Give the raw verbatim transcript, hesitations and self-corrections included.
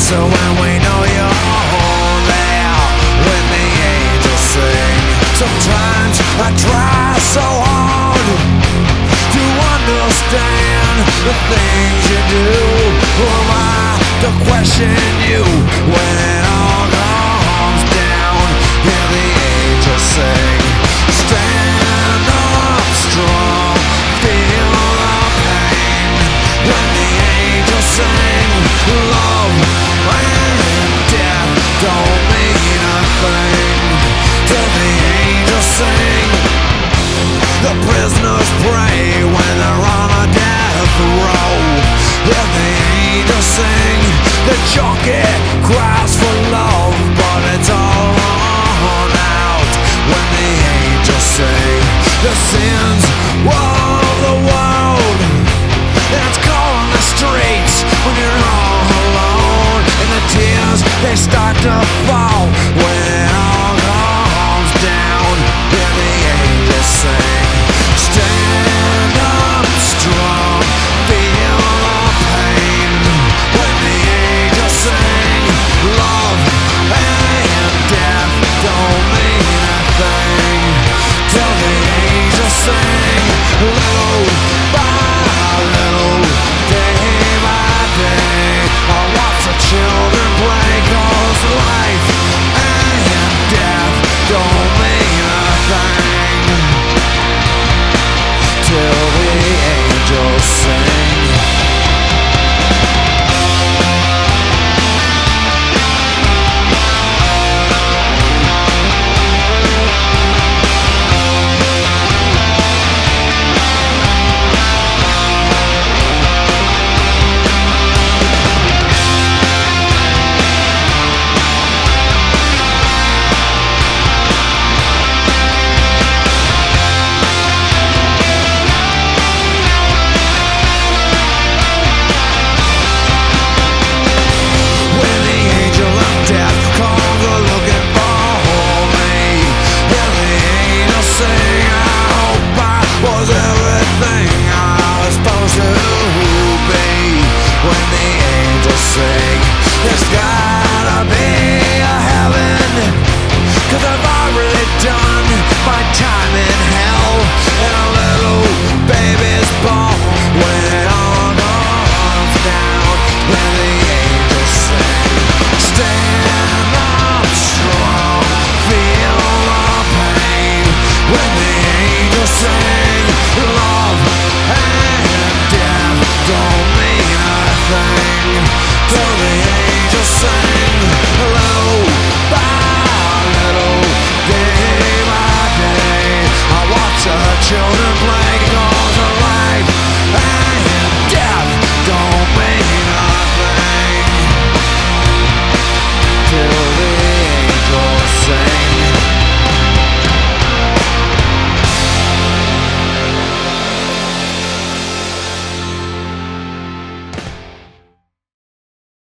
So when we know you're there, when the angels sing, sometimes I try so hard to understand the things you do. Who am I to question you when it all comes down? Hear the angels sing, stand up strong, feel the pain. When the angels sing, love and death don't mean a thing till the angels sing. The prisoners pray when they're on a death row. When the angels sing, the junkie cries for love, but it's all run out. When the angels sing, the sins of the world, it's cold on the streets when you're all alone, and the tears they start to fall.